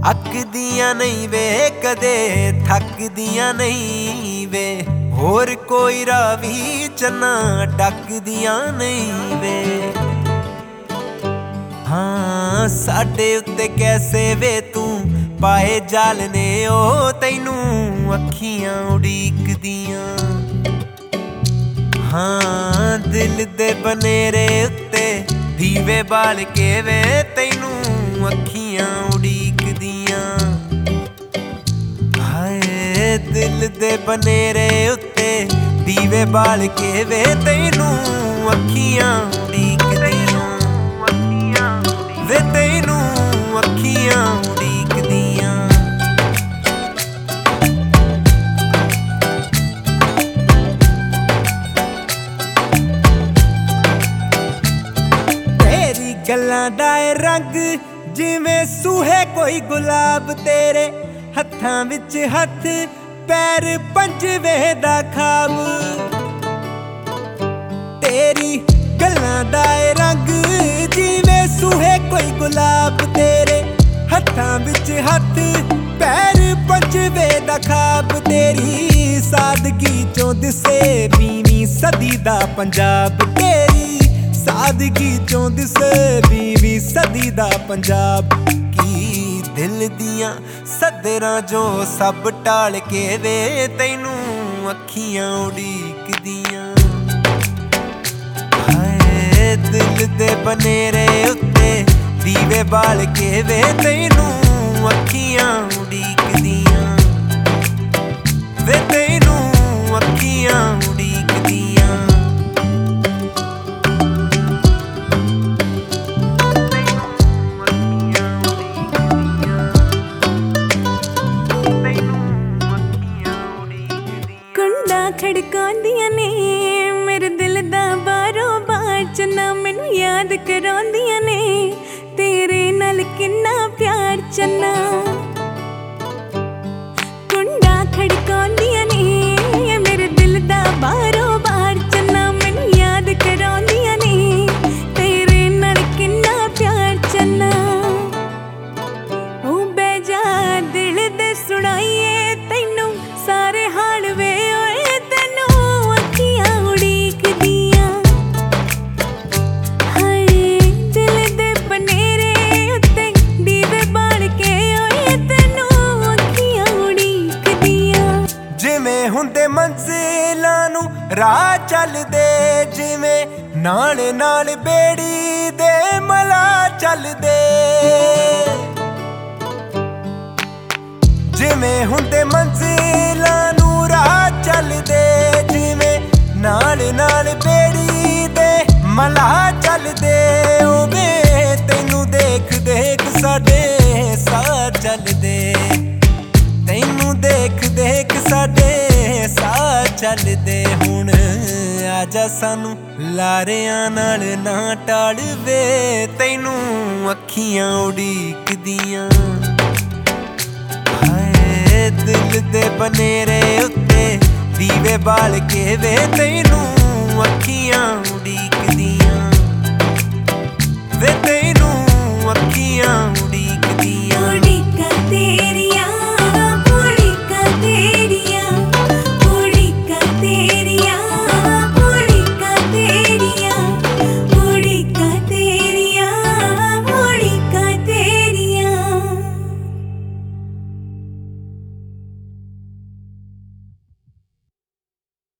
ਅੱਕਦੀਆਂ ਨਹੀਂ ਵੇ ਕਦੇ ਥੱਕਦੀਆਂ ਨਹੀਂ ਵੇ ਹੋਰ ਕੋਈ ਰਾਵੀ ਚੰਨਾ ਡੱਕਦੀਆਂ ਨਹੀਂ ਵੇ। ਹਾਂ ਸਾਡੇ ਉੱਤੇ ਕੈਸੇ ਵੇ ਤੂੰ ਪਾਏ ਜਾਲ ਨੇ ਉਹ ਤੈਨੂੰ ਅੱਖੀਆਂ ਉਡੀਕਦੀਆਂ। ਹਾਂ ਦਿਲ ਦੇ ਬਨੇਰੇ ਉੱਤੇ ਦੀਵੇ ਬਾਲ ਕੇ ਵੇ ਤੈਨੂੰ ਅੱਖੀਆਂ ਉਡੀਕਦੀਆਂ। ਹਾਏ ਦਿਲ ਦੇ ਬਨੇਰੇ ਉੱਤੇ ਦੀਵੇ ਬਾਲ ਕੇ ਵੇ ਤੈਨੂੰ ਅੱਖੀਆਂ ਉਡੀਕਦੀਆਂ। ਵੇ ਤੈਨੂੰ ਅੱਖੀਆਂ ਉਡੀਕਦੀਆਂ। ਤੇਰੀ ਗੱਲਾਂ ਦਾ ਏ ਰੰਗ ਜਿਵੇਂ ਸੂਹੇ ਕੋਈ ਗੁਲਾਬ, ਤੇਰੇ ਹੱਥਾਂ ਵਿੱਚ ਹੱਥ ਪੈਰ ਪੰਜਵੇਂ ਦਾ ਖਾਬ। ਤੇਰੀ ਗੱਲਾਂ ਦਾ ਏ ਰੰਗ ਜਿਵੇਂ ਸੂਹੇ ਕੋਈ ਗੁਲਾਬ, ਤੇਰੇ ਹੱਥਾਂ ਵਿੱਚ ਹੱਥ ਪੈਰ ਪੰਜਵੇਂ ਦਾ ਖਾਬ। ਤੇਰੀ ਸਾਦਗੀ ਚੋਂ ਦਿਸੇ 20ਵੀਂ ਸਦੀ ਦਾ ਪੰਜਾਬ, ਤੇਰੀ ਸਾਦਗੀ ਚੋਂ ਦਿਸੇ 20ਵੀਂ ਸਦੀ ਦਾ ਪੰਜਾਬ। ਕੀ ਦਿਲ ਦੀਆਂ ਸੱਦਰਾਂ ਜੋ ਸਭ ਟਾਲ ਕੇ ਵੇ ਤੈਨੂੰ ਅੱਖੀਆਂ ਉਡੀਕਦੀਆਂ। ਹਾਏ ਦਿਲ ਦੇ ਬਨੇਰੇ ਉੱਤੇ ਦੀਵੇ ਬਾਲ ਕੇ ਵੇ ਤੈਨੂੰ ਅੱਖੀਆਂ ਉਡੀਕਦੀਆਂ। ਵੇ ਤੈਨੂੰ ਅੱਖੀਆਂ ਉਡੀਕਦੀਆਂ। ਕੁੰਡਾ ਖੜਕਾਉਂਦੀਆਂ ਨੇ ਮੇਰੇ ਦਿਲ ਦਾ ਬਾਰੋਂ ਬਾਰ, ਚੰਨਾ ਮੈਨੂੰ ਯਾਦ ਕਰਾਉਂਦੀਆਂ ਨੇ ਤੇਰੇ ਨਾਲ ਕਿੰਨਾ ਪਿਆਰ ਚੰਨਾ। ਕੁੰਡਾ ਖੜਕਾਉਂਦੀਆਂ ਨੇ ਮੇਰੇ ਦਿਲ ਦਾ ਬਾਰੋਂ ਬਾਰ, ਚੰਨਾ ਮੈਨੂੰ ਯਾਦ ਕਰਾਉਂਦੀਆਂ ਨੇ ਤੇਰੇ ਨਾਲ ਕਿੰਨਾ ਪਿਆਰ ਚੰਨਾ। ਉਹ ਬਹਿ ਜਾ ਦਿਲ ਦੇ ਸੁਣਾਈਏ ਤੈਨੂੰ ਸਾਰੇ ਹਾਲ ਵੇ ਓਏ ਤੈਨੂੰ ਅੱਖੀਆਂ ਉਡੀਕਦੀਆਂ। ਹਾਏ ਦਿਲ ਦੇ ਬਨੇਰੇ ਉੱਤੇ ਦੀਵੇ ਬਾਲ ਕੇ ਓਏ ਤੈਨੂੰ ਅੱਖੀਆਂ ਉਡੀਕਦੀਆਂ। ਜਿਵੇਂ ਹੁੰਦੇ ਮੰਜ਼ਿਲਾਂ ਨੂੰ ਰਾਹ ਚੱਲਦੇ, ਜਿਵੇਂ ਨਾਲ ਨਾਲ ਬੇੜੀ ਦੇ ਮਲਾ ਚੱਲਦੇ। ਜਿਵੇਂ ਹੁੰਦੇ ਮੰਜ਼ਿਲਾਂ ਨੂੰ ਰਾਹ ਚੱਲਦੇ, ਜਿਵੇਂ ਨਾਲ ਨਾਲ ਬੇੜੀ ਦੇ ਮਲਾ ਚੱਲਦੇ। ਉਹ ਵੇ ਤੈਨੂੰ ਦੇਖ ਦੇਖ ਸਾਡੇ ਸਾਹ ਚੱਲਦੇ, ਤੈਨੂੰ ਦੇਖ ਦੇਖ ਸਾਡੇ ਸਾਹ ਚੱਲਦੇ। ਹੁਣ ਆਜਾ ਸਾਨੂੰ ਲਾਰਿਆਂ ਨਾਲ ਨਾ ਟਾਲ ਵੇ ਤੈਨੂੰ ਅੱਖੀਆਂ ਉਡੀਕਦੀਆਂ। ਹਾਏ ਦਿਲ ਦੇ ਬਨੇਰੇ ਉੱਤੇ ਦੀਵੇ ਬਾਲ ਕੇ ਵੇ ਤੈਨੂੰ ਅੱਖੀਆਂ ਉਡੀਕਦੀਆਂ।